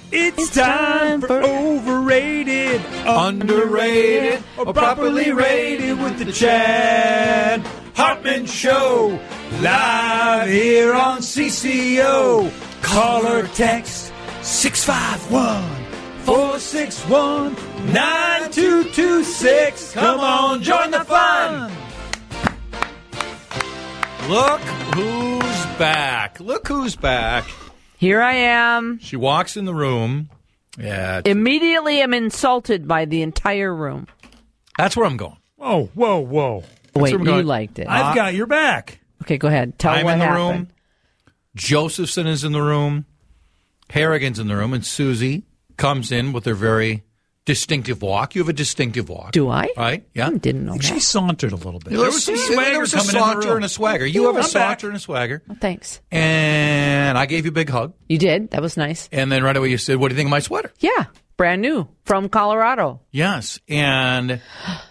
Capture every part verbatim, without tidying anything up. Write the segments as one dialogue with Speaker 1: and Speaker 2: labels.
Speaker 1: It's, it's time, time for overrated,
Speaker 2: underrated, or properly rated with the Chad Hartman Show. Live here on C C O. Call or text six five one, four six one, nine two two six. Come on, join the fun. Look who's back. Look who's back.
Speaker 3: Here I am.
Speaker 2: She walks in the room. Yeah.
Speaker 3: Immediately I'm insulted by the entire room.
Speaker 2: That's where I'm going.
Speaker 1: Whoa, whoa, whoa.
Speaker 3: Wait, you going. liked it.
Speaker 1: I've uh, got your back.
Speaker 3: Okay, go ahead. Tell
Speaker 2: I'm
Speaker 3: what
Speaker 2: in the
Speaker 3: happened.
Speaker 2: room. Josephson is in the room. Harrigan's in the room. And Susie comes in with her very distinctive walk. You have a distinctive walk.
Speaker 3: Do I?
Speaker 2: Right? Yeah.
Speaker 3: I didn't know
Speaker 1: I think
Speaker 3: that.
Speaker 1: She sauntered a little bit.
Speaker 2: There was, there was some swagger there was a saunter and a swagger. You have a
Speaker 1: I'm
Speaker 2: saunter
Speaker 1: back.
Speaker 2: and a swagger.
Speaker 3: Well, thanks.
Speaker 2: And I gave you a big hug.
Speaker 3: You did? That was nice.
Speaker 2: And then right away you said, what do you think of my sweater?
Speaker 3: Yeah. Brand new from Colorado.
Speaker 2: Yes. And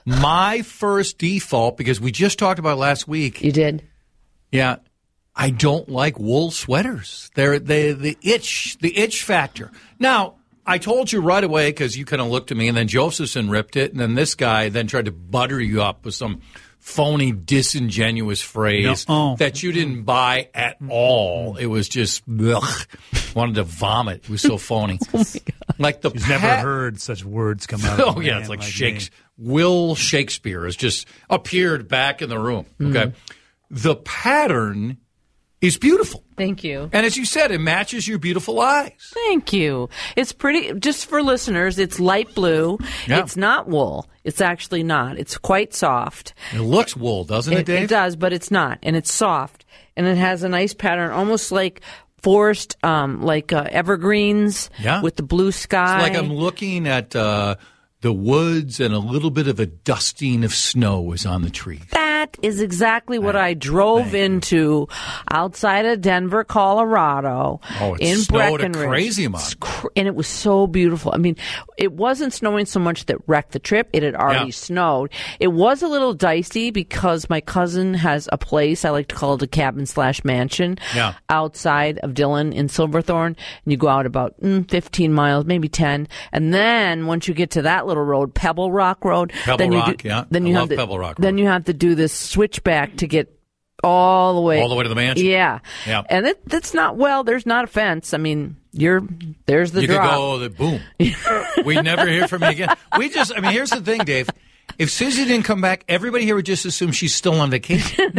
Speaker 2: my first default, because we just talked about it last week.
Speaker 3: You did?
Speaker 2: Yeah. I don't like wool sweaters. They're they the itch, the itch factor. Now, I told you right away because you kind of looked at me, and then Josephson ripped it, and then this guy then tried to butter you up with some phony, disingenuous phrase
Speaker 1: no. oh.
Speaker 2: that you didn't buy at all. It was just, ugh, wanted to vomit. It was so phony.
Speaker 3: Oh, my God.
Speaker 2: Like the
Speaker 1: She's
Speaker 2: pat-
Speaker 1: never heard such words come out of
Speaker 2: Oh,
Speaker 1: a
Speaker 2: yeah,
Speaker 1: man
Speaker 2: it's like,
Speaker 1: like
Speaker 2: Shakespeare. Will Shakespeare has just appeared back in the room. Okay.
Speaker 3: Mm.
Speaker 2: The pattern is beautiful.
Speaker 3: Thank you.
Speaker 2: And as you said, it matches your beautiful eyes.
Speaker 3: Thank you. It's pretty, just for listeners, it's light blue.
Speaker 2: Yeah.
Speaker 3: It's not wool. It's actually not. It's quite soft.
Speaker 2: It looks wool, doesn't it,
Speaker 3: It,
Speaker 2: Dave?
Speaker 3: it does, but it's not. And it's soft. And it has a nice pattern, almost like forest, um, like uh, evergreens
Speaker 2: Yeah.
Speaker 3: with the blue sky.
Speaker 2: It's like I'm looking at uh, the woods and a little bit of a dusting of snow is on the trees.
Speaker 3: That is exactly what I drove into outside of Denver, Colorado.
Speaker 2: Oh, it
Speaker 3: in
Speaker 2: snowed a
Speaker 3: Breckenridge.
Speaker 2: crazy amount.
Speaker 3: It's cr- And it was so beautiful. I mean, it wasn't snowing so much that wrecked the trip. It had already
Speaker 2: Yeah.
Speaker 3: snowed. It was a little dicey because my cousin has a place, I like to call it a cabin slash mansion,
Speaker 2: Yeah.
Speaker 3: outside of Dillon in Silverthorne. And you go out about mm, fifteen miles, maybe ten. And then once you get to that little road, Pebble Rock Road.
Speaker 2: Pebble
Speaker 3: then you
Speaker 2: Rock,
Speaker 3: do,
Speaker 2: yeah.
Speaker 3: Then
Speaker 2: I
Speaker 3: you
Speaker 2: love
Speaker 3: have to,
Speaker 2: Pebble Rock
Speaker 3: Then
Speaker 2: Road.
Speaker 3: you have to do this switchback to get all the way.
Speaker 2: All the way to the mansion?
Speaker 3: Yeah.
Speaker 2: Yeah.
Speaker 3: And it, that's not, well, there's not a fence. I mean, you're, there's the
Speaker 2: You
Speaker 3: drop.
Speaker 2: could go, the boom. We'd never hear from you again. We just, I mean, here's the thing, Dave. If Susie didn't come back, everybody here would just assume she's still on vacation.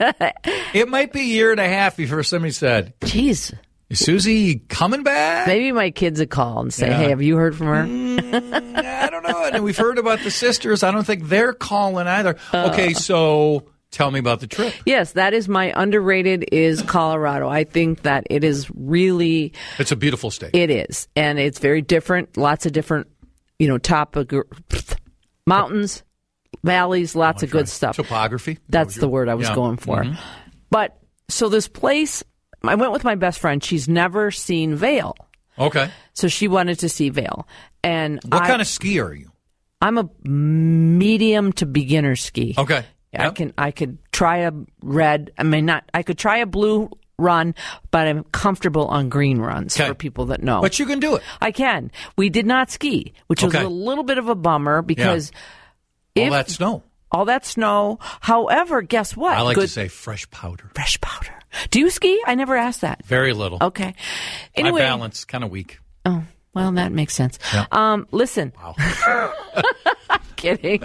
Speaker 2: It might be a year and a half before somebody said,
Speaker 3: Jeez.
Speaker 2: is Susie coming back?
Speaker 3: Maybe my kids would call and say,
Speaker 2: Yeah.
Speaker 3: hey, have you heard from her?
Speaker 2: Mm, I don't know. And we've heard about the sisters. I don't think they're calling either. Okay, so tell me about the trip.
Speaker 3: Yes, that is my underrated is Colorado. I think that it is really,
Speaker 2: It's a beautiful state.
Speaker 3: it is. And it's very different. Lots of different, you know, topic, mountains, valleys, lots of good stuff.
Speaker 2: Topography.
Speaker 3: That's the word I was
Speaker 2: Yeah.
Speaker 3: going for.
Speaker 2: Mhm.
Speaker 3: But so this place, I went with my best friend. She's never seen Vail.
Speaker 2: Okay.
Speaker 3: So she wanted to see Vail. And
Speaker 2: What
Speaker 3: I,
Speaker 2: kind of skier are you?
Speaker 3: I'm a medium to beginner ski.
Speaker 2: Okay.
Speaker 3: I
Speaker 2: Yep.
Speaker 3: can I could try a red. I mean, not. I could try a blue run, but I'm comfortable on green runs
Speaker 2: Okay.
Speaker 3: for people that know.
Speaker 2: But you can do it.
Speaker 3: I can. We did not ski, which was
Speaker 2: Okay.
Speaker 3: a little bit of a bummer because
Speaker 2: All
Speaker 3: if
Speaker 2: that snow.
Speaker 3: all that snow. However, guess what?
Speaker 2: I like
Speaker 3: Good,
Speaker 2: to say fresh powder.
Speaker 3: fresh powder. Do you ski? I never asked that.
Speaker 2: Very little.
Speaker 3: Okay. Anyway,
Speaker 2: My balance, kind of weak.
Speaker 3: oh well, that makes sense.
Speaker 2: Yeah.
Speaker 3: Um, listen,
Speaker 2: Wow.
Speaker 3: kidding.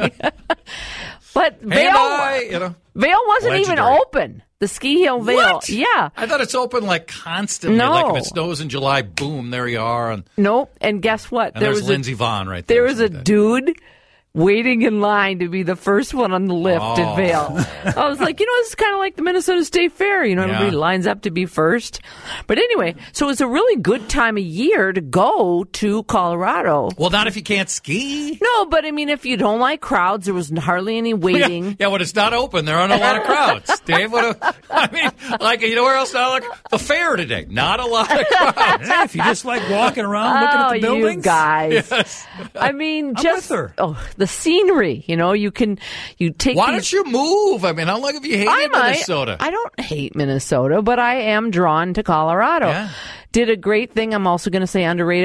Speaker 3: But
Speaker 2: And
Speaker 3: Vail,
Speaker 2: I, you know.
Speaker 3: Vail wasn't even
Speaker 2: Legendary.
Speaker 3: open. The Ski Hill Vail.
Speaker 2: What?
Speaker 3: Yeah.
Speaker 2: I thought it's open like constantly.
Speaker 3: No.
Speaker 2: Like if it snows in July, boom, there you are. And,
Speaker 3: Nope. And guess what?
Speaker 2: and
Speaker 3: there
Speaker 2: there's
Speaker 3: was
Speaker 2: Lindsey
Speaker 3: a,
Speaker 2: Vonn right there.
Speaker 3: there was a
Speaker 2: Someday.
Speaker 3: dude waiting in line to be the first one on the lift
Speaker 2: Oh.
Speaker 3: at Vail. I was like, you know, this is kind of like the Minnesota State Fair. You know,
Speaker 2: Yeah.
Speaker 3: everybody lines up to be first. But anyway, so it's a really good time of year to go to Colorado.
Speaker 2: Well, not if you can't ski.
Speaker 3: No, but I mean, if you don't like crowds, there was hardly any waiting.
Speaker 2: Yeah, yeah, when it's not open, there aren't a lot of crowds. Dave, what a, I mean, like, you know where else not like the fair today? Not a lot of crowds.
Speaker 1: Hey, if you just like walking around looking at the
Speaker 3: Oh,
Speaker 1: buildings.
Speaker 3: you guys.
Speaker 2: Yes.
Speaker 3: I mean,
Speaker 1: I'm
Speaker 3: just
Speaker 1: with her.
Speaker 3: oh, the scenery. You know, you can you take.
Speaker 2: Why
Speaker 3: these,
Speaker 2: don't you move? I mean, how long have you hated
Speaker 3: I might-
Speaker 2: Minnesota?
Speaker 3: I don't hate Minnesota, but I am drawn to Colorado.
Speaker 2: Yeah.
Speaker 3: Did a great thing. I'm also going to say underrated.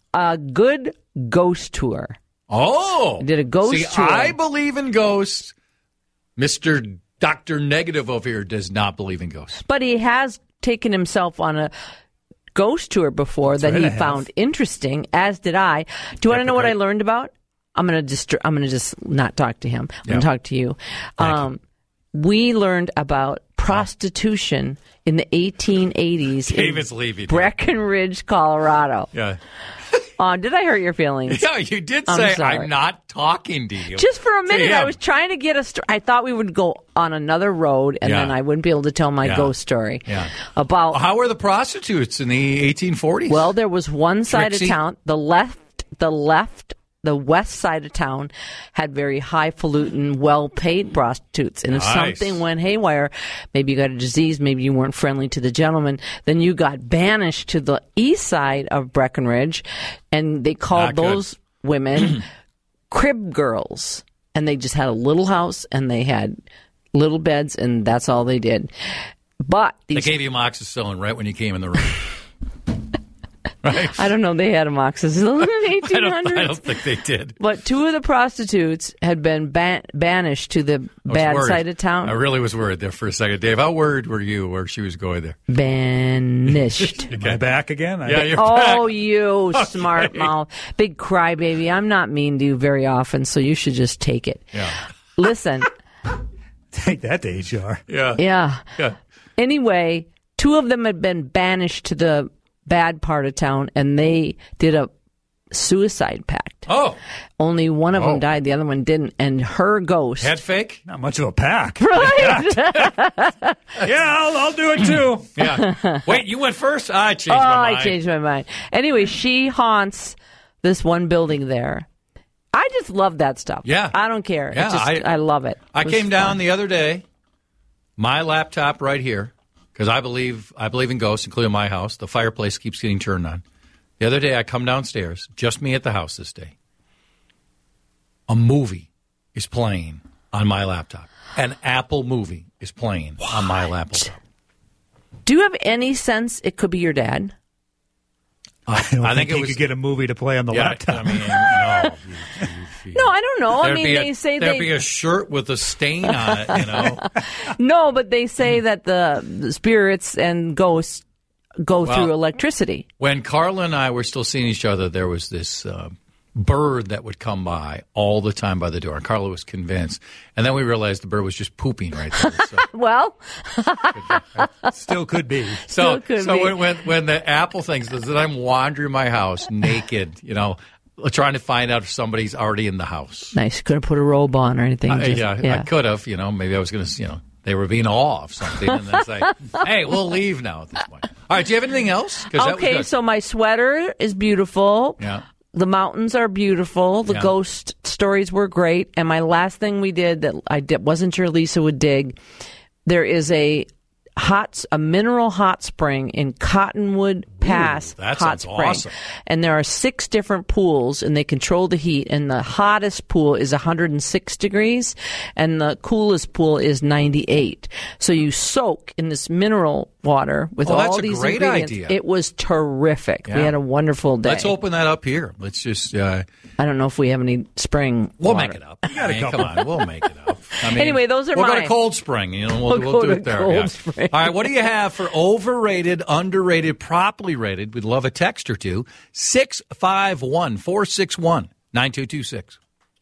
Speaker 3: a good ghost tour.
Speaker 2: Oh.
Speaker 3: I did a ghost
Speaker 2: See,
Speaker 3: tour.
Speaker 2: I believe in ghosts. Mister Doctor Negative over here does not believe in ghosts.
Speaker 3: But he has taken himself on a ghost tour before
Speaker 1: That's
Speaker 3: that
Speaker 1: right,
Speaker 3: he
Speaker 1: I have.
Speaker 3: found interesting, as did I. Do you want to know what I learned about? I'm gonna just I'm gonna just not talk to him. I'm
Speaker 2: Yeah.
Speaker 3: gonna talk to you. Um, we learned about prostitution in the eighteen eighties
Speaker 2: David's
Speaker 3: in
Speaker 2: leaving.
Speaker 3: Breckenridge, Colorado.
Speaker 2: Yeah.
Speaker 3: Uh, did I hurt your feelings?
Speaker 2: Yeah, you did
Speaker 3: I'm
Speaker 2: say
Speaker 3: sorry.
Speaker 2: I'm not talking to you.
Speaker 3: Just for a minute,
Speaker 2: him.
Speaker 3: I was trying to get a story. I thought we would go on another road, and
Speaker 2: Yeah.
Speaker 3: then I wouldn't be able to tell my
Speaker 2: Yeah.
Speaker 3: ghost story
Speaker 2: Yeah.
Speaker 3: about.
Speaker 2: How were the prostitutes in the eighteen forties?
Speaker 3: Well, there was one side
Speaker 2: Trixie?
Speaker 3: of town, the left, the left, the west side of town had very highfalutin, well-paid prostitutes. And if
Speaker 2: Nice.
Speaker 3: something went haywire, maybe you got a disease, maybe you weren't friendly to the gentleman, then you got banished to the east side of Breckenridge, and they called
Speaker 2: Not good.
Speaker 3: those women crib girls. And they just had a little house, and they had little beds, and that's all they did. But
Speaker 2: they
Speaker 3: these
Speaker 2: gave you amoxicillin right when you came in the room. Right?
Speaker 3: I don't know. They had amoxicillin in the
Speaker 2: I
Speaker 3: eighteen
Speaker 2: don't,
Speaker 3: hundreds.
Speaker 2: I don't think they did.
Speaker 3: But two of the prostitutes had been ban- banished to the
Speaker 2: I was
Speaker 3: bad
Speaker 2: worried.
Speaker 3: side of town.
Speaker 2: I really was worried there for a second. Dave, how worried were you where she was going there?
Speaker 3: Banished.
Speaker 1: Am I back again? I-
Speaker 2: Yeah, you're
Speaker 3: Oh,
Speaker 2: back.
Speaker 3: you smart mouth. Big crybaby. I'm not mean to you very often, so you should just take it.
Speaker 2: Yeah.
Speaker 3: Listen.
Speaker 1: Take that to H R.
Speaker 2: Yeah.
Speaker 3: Yeah.
Speaker 2: Yeah.
Speaker 3: Anyway, two of them had been banished to the bad part of town, and they did a suicide pact.
Speaker 2: Oh,
Speaker 3: Only one of
Speaker 2: Oh.
Speaker 3: them died, the other one didn't, and her ghost.
Speaker 2: head fake?
Speaker 1: Not much of a pack.
Speaker 3: Right.
Speaker 1: Yeah, I'll, I'll do it too.
Speaker 2: Yeah. Wait, you went first? I changed
Speaker 3: Oh,
Speaker 2: my mind.
Speaker 3: I changed my mind. Anyway, she haunts this one building there. I just love that stuff.
Speaker 2: Yeah.
Speaker 3: I don't care.
Speaker 2: Yeah,
Speaker 3: It's just,
Speaker 2: I-
Speaker 3: I, love it.
Speaker 2: I
Speaker 3: It was
Speaker 2: came down
Speaker 3: fun.
Speaker 2: the other day, my laptop right here, because I believe I believe in ghosts, including my house. The fireplace keeps getting turned on. The other day, I come downstairs, just me at the house this day. A movie is playing on my laptop. An Apple movie is playing on my laptop.
Speaker 3: Do you have any sense it could be your dad?
Speaker 1: I don't
Speaker 2: I
Speaker 1: think,
Speaker 2: think it
Speaker 1: he
Speaker 2: was-
Speaker 1: could get a movie to play on the
Speaker 2: Yeah,
Speaker 1: laptop.
Speaker 2: I mean, no. you- you-
Speaker 3: No, I don't know. I
Speaker 2: There'd
Speaker 3: mean,
Speaker 2: be a-
Speaker 3: they say
Speaker 2: there'd
Speaker 3: they
Speaker 2: be a shirt with a stain on it, you know.
Speaker 3: no, but they say that the, the spirits and ghosts go
Speaker 2: Well-
Speaker 3: through electricity.
Speaker 2: When Carla and I were still seeing each other, there was this uh, bird that would come by all the time by the door. And Carla was convinced. And then we realized the bird was just pooping right there. So,
Speaker 3: Well,
Speaker 1: Still could be.
Speaker 2: so,
Speaker 3: Still could
Speaker 2: so
Speaker 3: be.
Speaker 2: when, when when the Apple thing says that I'm wandering my house naked, you know, trying to find out if somebody's already in the house.
Speaker 3: nice. Couldn't put a robe on or anything.
Speaker 2: I,
Speaker 3: Just-
Speaker 2: yeah, I could have, you know, maybe I was going to, you know, they were being awe of something and then say, hey, we'll leave now at this point. All right, do you have anything else? 'Cause that was
Speaker 3: Okay,
Speaker 2: good.
Speaker 3: so my sweater is beautiful.
Speaker 2: Yeah.
Speaker 3: The mountains are beautiful. The
Speaker 2: Yeah.
Speaker 3: ghost stories were great. And my last thing we did that I di- wasn't sure Lisa would dig, there is a hot, a mineral hot spring in Cottonwood Pass.
Speaker 2: that
Speaker 3: hot
Speaker 2: sounds
Speaker 3: spring.
Speaker 2: awesome.
Speaker 3: And there are six different pools, and they control the heat. And the hottest pool is one hundred six degrees, and the coolest pool is ninety-eight. So you soak in this mineral water with
Speaker 2: Oh,
Speaker 3: all
Speaker 2: that's a
Speaker 3: these
Speaker 2: great
Speaker 3: ingredients.
Speaker 2: idea.
Speaker 3: It was terrific. We
Speaker 2: Yeah.
Speaker 3: had a wonderful day.
Speaker 2: Let's open that up here. Let's just, uh,
Speaker 3: I don't know if we have any spring.
Speaker 2: we'll
Speaker 3: water.
Speaker 2: make it up. I mean, come on, we'll make it up. I mean,
Speaker 3: Anyway, those are
Speaker 2: we'll go
Speaker 3: mine.
Speaker 2: to Cold Spring. You know, we'll,
Speaker 3: We'll
Speaker 2: we'll,
Speaker 3: go
Speaker 2: do
Speaker 3: to
Speaker 2: it there.
Speaker 3: Cold
Speaker 2: yeah.
Speaker 3: Spring.
Speaker 2: All right, what do you have for overrated, underrated, properly rated? We'd love a text or two. six five one, four six one, nine two two six.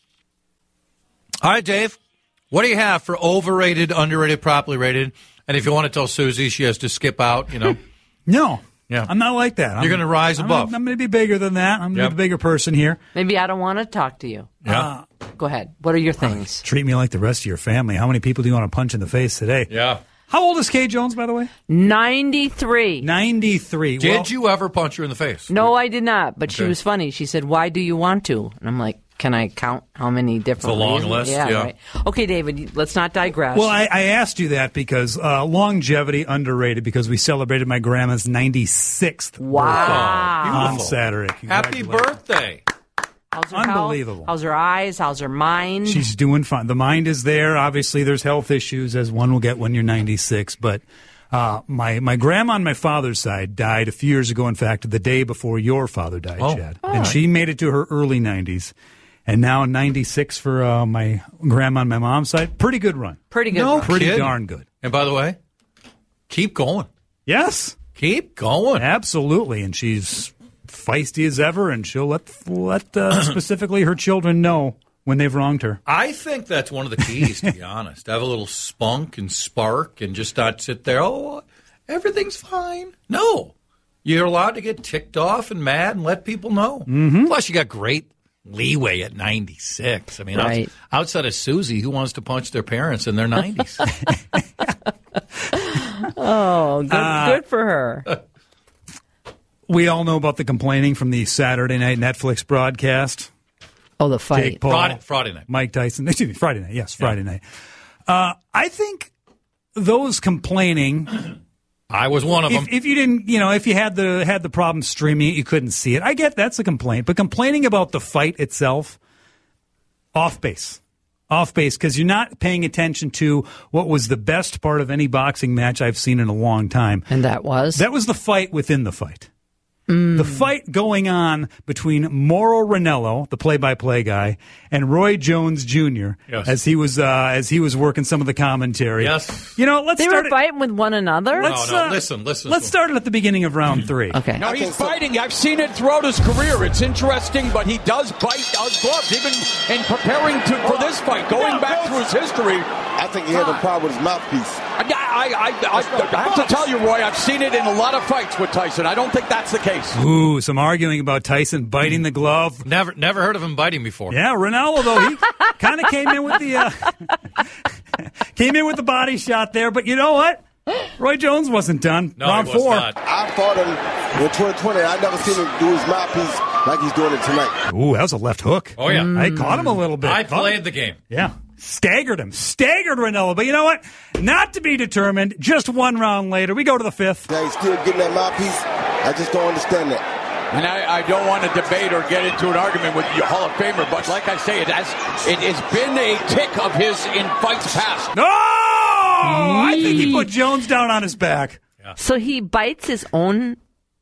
Speaker 2: All right, Dave, what do you have for overrated, underrated, properly rated? And if you want to tell Susie she has to skip out, you know.
Speaker 1: No.
Speaker 2: Yeah.
Speaker 1: I'm not like that.
Speaker 2: You're gonna rise
Speaker 1: I'm
Speaker 2: above.
Speaker 1: Gonna, I'm going to be bigger than that. I'm
Speaker 2: Yep.
Speaker 1: the bigger person here.
Speaker 3: Maybe I don't want to talk to you.
Speaker 2: Yeah.
Speaker 3: Go ahead. What are your things?
Speaker 1: Treat me like the rest of your family. How many people do you want to punch in the face today?
Speaker 2: Yeah.
Speaker 1: How old is Kay Jones, by the way?
Speaker 3: ninety-three.
Speaker 1: ninety-three.
Speaker 2: Did
Speaker 1: Well,
Speaker 2: you ever punch her in the face?
Speaker 3: No, I did not. But she
Speaker 2: Okay.
Speaker 3: was funny. She said, "Why do you want to?" And I'm like, "Can I count how many different?"
Speaker 2: It's a long
Speaker 3: reasons?"
Speaker 2: list,
Speaker 3: Yeah.
Speaker 2: yeah.
Speaker 3: Right. Okay, David. Let's not digress.
Speaker 1: Well, I, I asked you that because uh, longevity underrated because we celebrated my grandma's ninety-sixth
Speaker 3: wow.
Speaker 1: on
Speaker 2: Beautiful.
Speaker 1: Saturday.
Speaker 2: Happy
Speaker 1: Congratulations.
Speaker 2: birthday.
Speaker 3: How's her
Speaker 1: Unbelievable.
Speaker 3: Health? How's her eyes? How's her mind?
Speaker 1: She's doing fine. The mind is there. Obviously, there's health issues, as one will get when you're ninety-six, but Uh, my my grandma on my father's side died a few years ago. In fact, the day before your father died,
Speaker 2: Oh,
Speaker 1: Chad,
Speaker 2: all
Speaker 1: and
Speaker 2: right.
Speaker 1: she made it to her early nineties, and now ninety-six for uh, my grandma on my mom's side. Pretty good run.
Speaker 3: Pretty good.
Speaker 2: No
Speaker 3: run.
Speaker 1: Pretty
Speaker 2: kidding.
Speaker 1: darn good.
Speaker 2: And by the way, keep going.
Speaker 1: Yes,
Speaker 2: Keep going.
Speaker 1: absolutely. And she's feisty as ever, and she'll let let uh, specifically her children know when they've wronged her.
Speaker 2: I think that's one of the keys, to be honest. Have a little spunk and spark and just not sit there, oh, everything's fine. No. You're allowed to get ticked off and mad and let people know. Mm-hmm. Plus, you got great leeway at ninety-six. I mean,
Speaker 3: Right.
Speaker 2: outs- outside of Susie, who wants to punch their parents in their nineties?
Speaker 3: Oh, good,
Speaker 1: Uh,
Speaker 3: good for her.
Speaker 1: We all know about the complaining from the Saturday night Netflix broadcast.
Speaker 3: Oh, the fight.
Speaker 1: Jake Paul,
Speaker 2: Friday, Friday night.
Speaker 1: Mike Tyson. Excuse me, Friday night. Yes, Friday night. Uh, I think those complaining,
Speaker 2: I was one of them.
Speaker 1: if, if you didn't, you know, if you had the had the problem streaming it, you couldn't see it. I get that's a complaint, but complaining about the fight itself, off base, off base, because you're not paying attention to what was the best part of any boxing match I've seen in a long time.
Speaker 3: And that was?
Speaker 1: That was the fight within the fight. The fight going on between Mauro Ranallo, the play-by-play guy, and Roy Jones Junior
Speaker 2: Yes.
Speaker 1: as he was uh, as he was working some of the commentary.
Speaker 2: Yes.
Speaker 1: You know, let's
Speaker 3: they
Speaker 1: start
Speaker 3: were
Speaker 1: it.
Speaker 3: fighting with one another?
Speaker 1: Let's,
Speaker 2: No, no,
Speaker 1: uh,
Speaker 2: listen, listen.
Speaker 1: Let's start it at the beginning of round three.
Speaker 3: Okay.
Speaker 4: No, he's biting. I've seen it throughout his career. It's interesting, but he does bite uh, gloves, even in preparing to, for this fight, going back through his history.
Speaker 5: I think he had a problem with his mouthpiece.
Speaker 4: I, I, I, I, I have to tell you, Roy, I've seen it in a lot of fights with Tyson. I don't think that's the case.
Speaker 1: Ooh, some arguing about Tyson biting the glove.
Speaker 2: Never, never heard of him biting before.
Speaker 1: Yeah, Ranallo though he kind of came in with the uh, came in with the body shot there, but you know what? Roy Jones wasn't done.
Speaker 2: No,
Speaker 1: round
Speaker 2: he was
Speaker 1: four.
Speaker 2: not.
Speaker 5: I fought him in twenty twenty. I never seen him do his mouthpiece like he's doing it tonight.
Speaker 1: Ooh, that was a left hook.
Speaker 2: Oh, yeah.
Speaker 1: I caught him a little bit.
Speaker 2: I
Speaker 1: Caught him.
Speaker 2: played the game.
Speaker 1: Yeah. Staggered him. Staggered Ranallo. But you know what? Not to be determined. Just one round later. We go to the fifth.
Speaker 5: Now he's still getting that mouthpiece. I just don't understand that.
Speaker 4: And I, I don't want to debate or get into an argument with your Hall of Famer, but like I say, it has it has been a tick of his in fights past.
Speaker 1: No! I think he put Jones down on his back.
Speaker 3: So he bites his own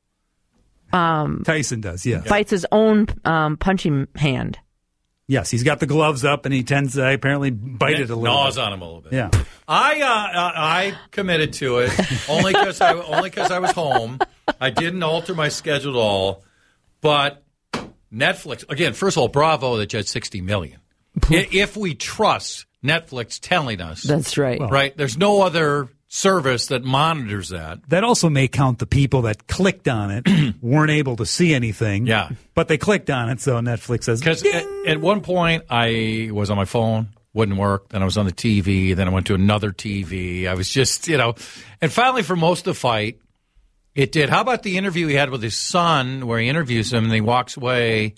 Speaker 1: Tyson does, yes.
Speaker 3: bites his own um, punching hand.
Speaker 1: Yes, he's got the gloves up, and he tends to apparently bite it a little
Speaker 2: Gnaws
Speaker 1: bit.
Speaker 2: on him a little bit.
Speaker 1: Yeah.
Speaker 2: I uh, uh, I committed to it only because I only because I was home. I didn't alter my schedule at all. But Netflix again. First of all, bravo that you had sixty million. I- if we trust Netflix telling us
Speaker 3: That's right.
Speaker 2: right, there's no other service that monitors that.
Speaker 1: That also may count the people that clicked on it, weren't able to see anything.
Speaker 2: Yeah.
Speaker 1: But they clicked on it, so Netflix says,
Speaker 2: Because at, at one point I was on my phone, wouldn't work. Then I was on the T V. Then I went to another T V. I was just, you know, and finally for most of the fight, it did. How about the interview he had with his son where he interviews him and he walks away?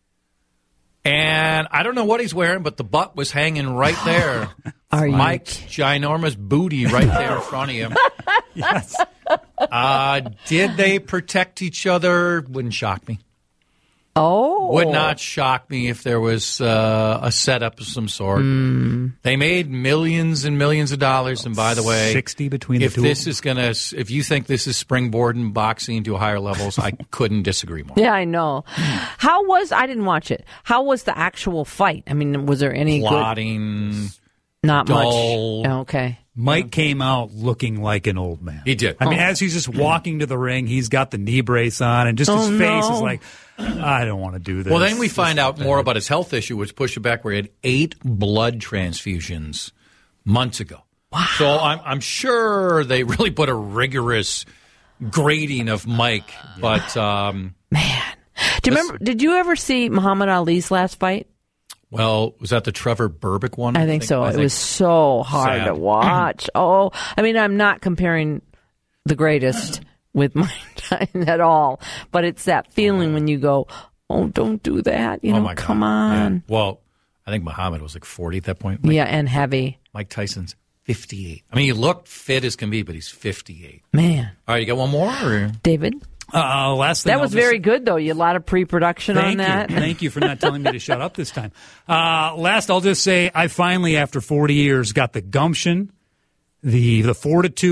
Speaker 2: And I don't know what he's wearing, but the butt was hanging right there.
Speaker 3: Are you
Speaker 2: Mike's ginormous booty right there in front of him.
Speaker 1: yes.
Speaker 2: Uh, did they protect each other? Wouldn't shock me.
Speaker 3: Oh.
Speaker 2: Would not shock me if there was uh, a setup of some sort. They made millions and millions of dollars, and by the way,
Speaker 1: sixty between the
Speaker 2: if
Speaker 1: two
Speaker 2: this
Speaker 1: of them.
Speaker 2: is gonna, if you think this is springboarding boxing to higher levels, I couldn't disagree more.
Speaker 3: Yeah, I know. How was I didn't watch it. How was the actual fight? I mean, was there any
Speaker 2: Plotting,
Speaker 3: good? Not
Speaker 2: dull.
Speaker 3: much. Okay.
Speaker 1: Mike came out looking like an old man.
Speaker 2: He did.
Speaker 1: I mean, as he's just walking to the ring, he's got the knee brace on, and just his
Speaker 3: Oh,
Speaker 1: face
Speaker 3: no.
Speaker 1: is like, I don't want to do this.
Speaker 2: Well, then we
Speaker 1: This
Speaker 2: find
Speaker 1: is
Speaker 2: out
Speaker 1: bad.
Speaker 2: more about his health issue, which pushed it back where he had eight blood transfusions months ago. Wow. So I'm, I'm sure they really put a rigorous grading of Mike. But, um,
Speaker 3: Man. Do you remember did you ever see Muhammad Ali's last fight?
Speaker 2: well, was that the Trevor Berbick one?
Speaker 3: I think so.
Speaker 2: I
Speaker 3: it
Speaker 2: think-
Speaker 3: was so hard
Speaker 2: Sad.
Speaker 3: to watch. Oh, I mean, I'm not comparing the greatest with Mike Tyson at all, but it's that feeling when you go, "Oh, don't do that." You
Speaker 2: Oh,
Speaker 3: know,
Speaker 2: my God.
Speaker 3: come on.
Speaker 2: Yeah. Well, I think Muhammad was like forty at that point.
Speaker 3: Yeah,
Speaker 2: Mike,
Speaker 3: and heavy.
Speaker 2: Mike Tyson's fifty-eight. I mean, he looked fit as can be, but he's fifty-eight.
Speaker 3: Man,
Speaker 2: All right, you got one more? Or?
Speaker 3: David,
Speaker 1: Uh, last thing
Speaker 3: that
Speaker 1: I'll
Speaker 3: was
Speaker 1: just-
Speaker 3: very good though. You had a lot of pre-production
Speaker 1: Thank
Speaker 3: on
Speaker 1: you.
Speaker 3: that.
Speaker 1: Thank you for not telling me to shut up this time. Uh, last, I'll just say I finally, after forty years, got the gumption, the the fortitude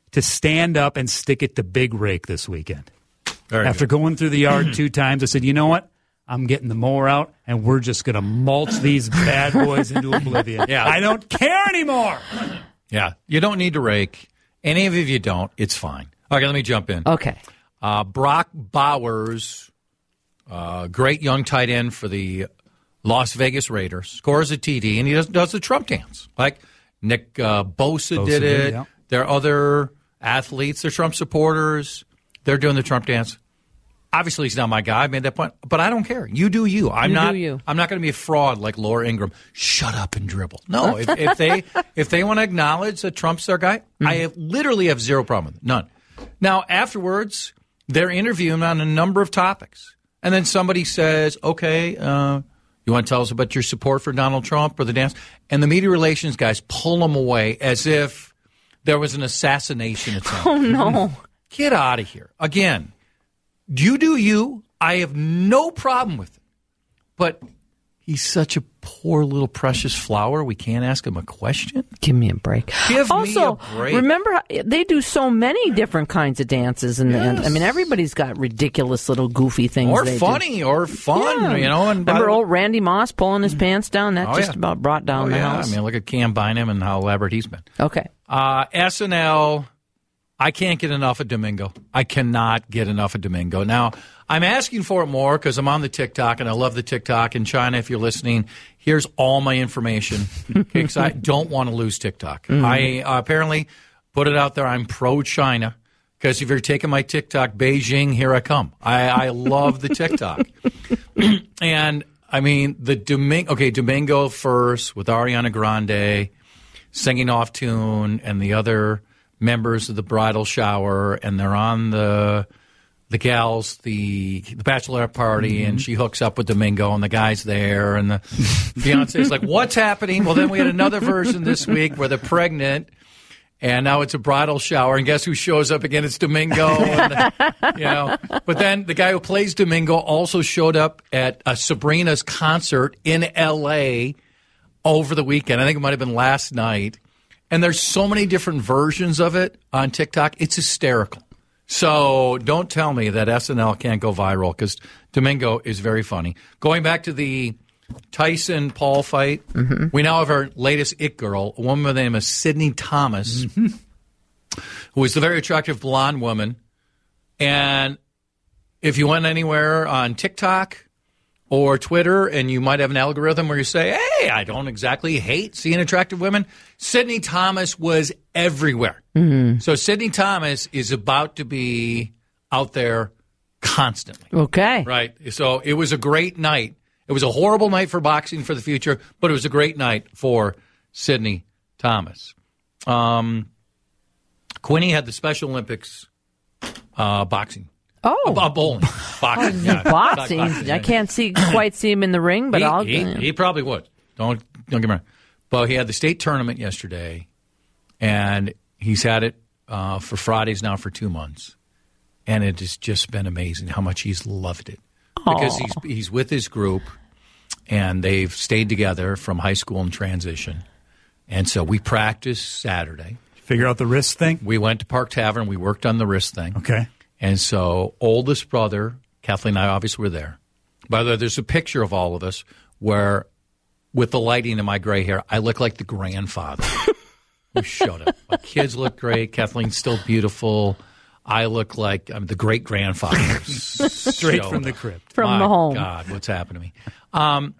Speaker 1: to stand up and stick it to Big Rake this weekend.
Speaker 2: Very
Speaker 1: After
Speaker 2: good.
Speaker 1: going through the yard two times, I said, you know what? I'm getting the mower out, and we're just going to mulch these bad boys into oblivion.
Speaker 2: Yeah.
Speaker 1: I don't care anymore.
Speaker 2: Yeah, you don't need to rake. Any of you don't, it's fine. Okay, let me jump in.
Speaker 3: Okay.
Speaker 2: Uh, Brock Bowers, uh, great young tight end for the Las Vegas Raiders, scores a T D, and he does, does the Trump dance. Like Nick uh, Bosa,
Speaker 1: Bosa
Speaker 2: did it.
Speaker 1: did, yeah.
Speaker 2: There are other athletes, they're Trump supporters. They're doing the Trump dance. Obviously, he's not my guy. I made that point, but I don't care. You do you. I'm
Speaker 3: You do
Speaker 2: not.
Speaker 3: you.
Speaker 2: I'm not going to be a fraud like Laura Ingraham. Shut up and dribble. No, if, if they if they want to acknowledge that Trump's their guy,
Speaker 3: Mm-hmm.
Speaker 2: I have, literally have zero problem with it. None. Now afterwards, they're interviewing on a number of topics, and then somebody says, "Okay, uh, you want to tell us about your support for Donald Trump or the dance?" And the media relations guys pull them away as if there was an assassination attempt.
Speaker 3: Oh, no.
Speaker 2: Get out of here. Again, you do you. I have no problem with it. But he's such a poor little precious flower. We can't ask him a question.
Speaker 3: Give me a break.
Speaker 2: Give me
Speaker 3: also,
Speaker 2: a break.
Speaker 3: remember, how- they do so many different kinds of dances. And
Speaker 2: Yes.
Speaker 3: I mean, everybody's got ridiculous little goofy things.
Speaker 2: Or
Speaker 3: they do.
Speaker 2: funny or fun,
Speaker 3: Yeah.
Speaker 2: you know. And by
Speaker 3: Remember
Speaker 2: the-
Speaker 3: old Randy Moss pulling his pants down? That
Speaker 2: Oh,
Speaker 3: just
Speaker 2: yeah.
Speaker 3: about brought down
Speaker 2: Oh,
Speaker 3: the
Speaker 2: yeah.
Speaker 3: house.
Speaker 2: I mean, look at Cam Bynum and how elaborate he's been.
Speaker 3: Okay.
Speaker 2: Uh, S N L, I can't get enough of Domingo. I cannot get enough of Domingo. Now, I'm asking for it more because I'm on the TikTok, and I love the TikTok. In China, if you're listening, here's all my information because I don't want to lose TikTok.
Speaker 3: Mm-hmm.
Speaker 2: I uh, apparently put it out there. I'm pro-China because if you're taking my TikTok, Beijing, here I come. I, I love the TikTok. And, I mean, the Domingo, okay, Domingo first with Ariana Grande singing off tune and the other members of the bridal shower, and they're on the the gals the the bachelorette party, and she hooks up with Domingo, and the guy's there, and the fiance is like, "What's happening?" Well, then we had another version this week where they're pregnant, and now it's a bridal shower, and guess who shows up again? It's Domingo, and, you know. But then the guy who plays Domingo also showed up at uh, Sabrina's concert in L A over the weekend. I think it might have been last night. And there's so many different versions of it on TikTok. It's hysterical. So don't tell me that S N L can't go viral because Domingo is very funny. Going back to the Tyson-Paul fight, mm-hmm. we now have our latest it girl, a woman by the name of Sydney Thomas, mm-hmm. who is a very attractive blonde woman. And if you went anywhere on TikTok or Twitter, and you might have an algorithm where you say, hey, I don't exactly hate seeing attractive women. Sydney Thomas was everywhere. Mm-hmm. So Sydney Thomas is about to be out there constantly.
Speaker 3: Okay.
Speaker 2: Right. So it was a great night. It was a horrible night for boxing for the future, but it was a great night for Sydney Thomas. Um, Quinny had the Special Olympics uh, boxing.
Speaker 3: Oh,
Speaker 2: Uh, bowling, boxing, yeah.
Speaker 3: boxing.
Speaker 2: boxing.
Speaker 3: I can't see quite see him in the ring, but
Speaker 2: he,
Speaker 3: I'll.
Speaker 2: he, he probably would. Don't don't get me wrong. But he had the state tournament yesterday, and he's had it uh, for Fridays now for two months, and it has just been amazing how much he's loved it because he's he's with his group, and they've stayed together from high school and transition, and so we practiced Saturday.
Speaker 1: Figure out the wrist thing?
Speaker 2: We went to Park Tavern. We worked on the wrist thing.
Speaker 1: Okay.
Speaker 2: And so oldest brother, Kathleen and I obviously were there. By the way, there's a picture of all of us where, with the lighting in my gray hair, I look like the grandfather who showed up. My kids look great. Kathleen's still beautiful. I look like I'm the great-grandfather.
Speaker 1: Straight from the crypt.
Speaker 3: From
Speaker 2: my
Speaker 3: the home.
Speaker 2: God, what's happened to me? Um,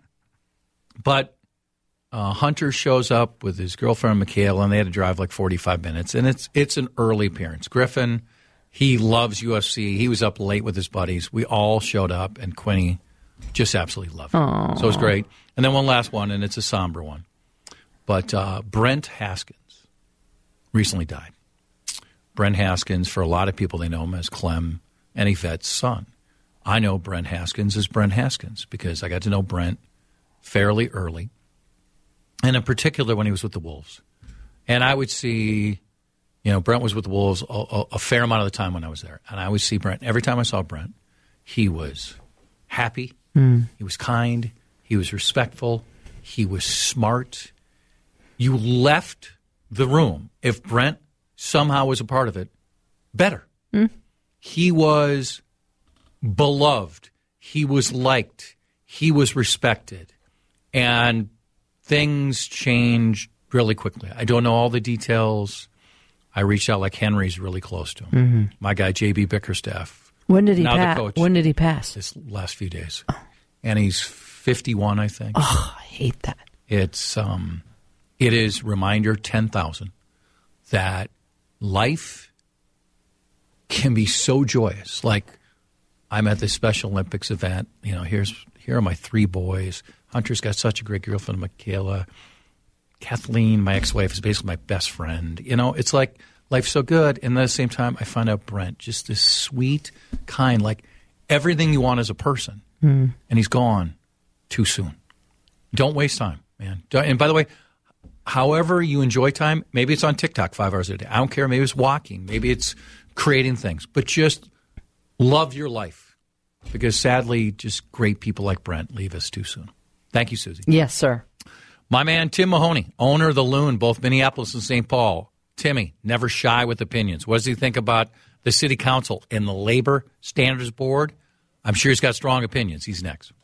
Speaker 2: but uh, Hunter shows up with his girlfriend, Michaela, and they had to drive like forty-five minutes. And it's it's an early appearance. Griffin... He loves U F C. He was up late with his buddies. We all showed up, and Quinny just absolutely loved it. Aww. So it was great. And then one last one, and it's a somber one. But uh, Brent Haskins recently died. Brent Haskins, for a lot of people, they know him as Clem and Yvette's son. I know Brent Haskins as Brent Haskins because I got to know Brent fairly early, and in particular when he was with the Wolves. And I would see... You know, Brent was with the Wolves a, a, a fair amount of the time when I was there. And I would see Brent. Every time I saw Brent, he was happy. Mm. He was kind. He was respectful. He was smart. You left the room. If Brent somehow was a part of it, better. Mm. He was beloved. He was liked. He was respected. And things changed really quickly. I don't know all the details. I reached out like Henry's really close to him. Mm-hmm. My guy, J B Bickerstaff.
Speaker 3: When did he
Speaker 2: now
Speaker 3: pass?
Speaker 2: The coach,
Speaker 3: when did he pass?
Speaker 2: This last few days. Oh. And he's fifty-one, I think.
Speaker 3: Oh, I hate that.
Speaker 2: It's um, it is reminder ten thousand that life can be so joyous. Like, I'm at this Special Olympics event. You know, here's here are my three boys. Hunter's got such a great girlfriend, Michaela. Kathleen, my ex-wife, is basically my best friend. You know, it's like life's so good. And at the same time, I find out Brent, just this sweet, kind, like everything you want as a person. Mm. And he's gone too soon. Don't waste time, man. And by the way, however you enjoy time, maybe it's on TikTok five hours a day. I don't care. Maybe it's walking. Maybe it's creating things. But just love your life. Because sadly, just great people like Brent leave us too soon. Thank you, Susie.
Speaker 3: Yes, sir.
Speaker 2: My man, Tim Mahoney, owner of The Loon, both Minneapolis and Saint Paul. Timmy, never shy with opinions. What does he think about the city council and the labor standards board? I'm sure he's got strong opinions. He's next.